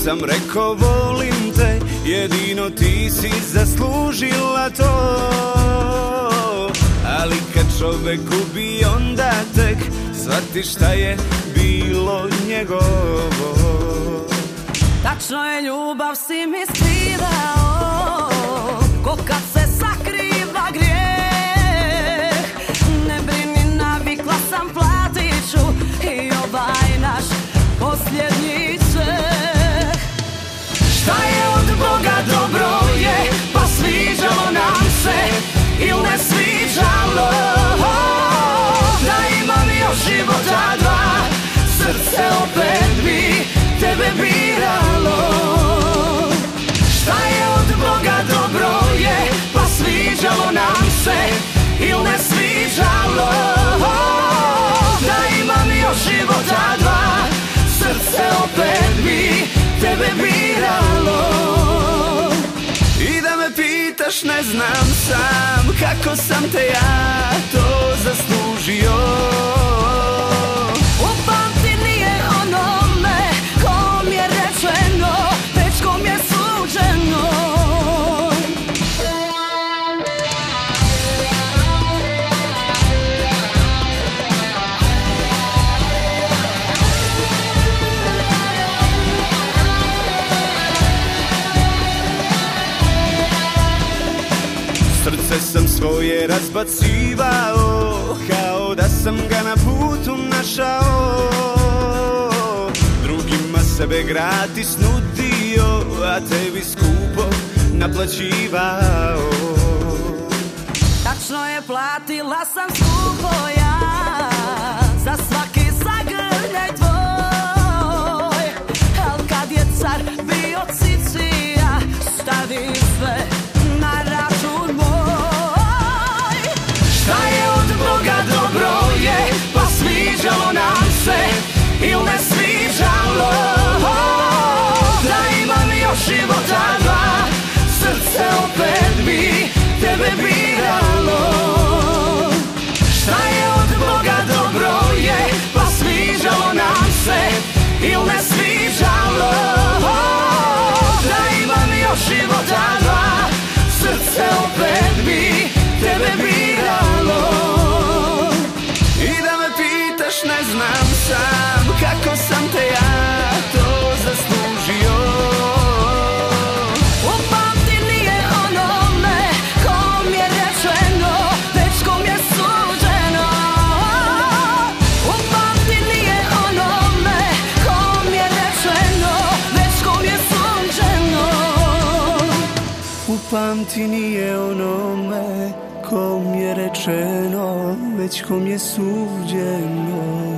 sam rekao volim te, jedino ti si zaslužila to. Ali kad čovek gubi onda tek shvati šta je bilo njegovo. Tačno je, ljubav si mi skrivao, ko kad se sakriva grijeh. Ne brini, navikla sam, platit ću i ovaj naš posljednji čeh. Šta je od Boga dobro je, pa sviđalo nam se ili ne sviđalo. Da imam još života dva, srce opet bi tebe biralo. Šta je od Boga dobro je, pa sviđalo nam se ili ne sviđalo. Da imam još života dva, srce opet bi tebe biralo. I da me pitaš ne znam sam kako sam te ja to zaslužio. Upamti, nije onome kom je rečeno, već kom je suđeno. Srce sam svoje razbacivao, kao da sam ga na putu našao. Drugima sebe gratis nudio, a tebi skupo naplaćivao. Tačno je, platila sam skupo ja za svaki zagrljaj tvoj. Al kad je car bio cicija, stavi sve na račun moj. Šta je od Boga dobro je, pa sviđalo nam se ili ne sviđalo. Da imam još života dva, srce opet bi tebe biralo. Šta je od Boga dobro je, pa sviđalo nam se ili ne sviđalo. Da imam još života dva, srce opet bi tebe biralo. I da me pitaš ne znam sam kako sam te ja to zaslužio. Upamti, nije onome kom je rečeno, već kom je suđeno. Upamti, nije onome kom je rečeno, već kom je suđeno. Upamti, nije onome kom je rečeno, već kom je suđeno.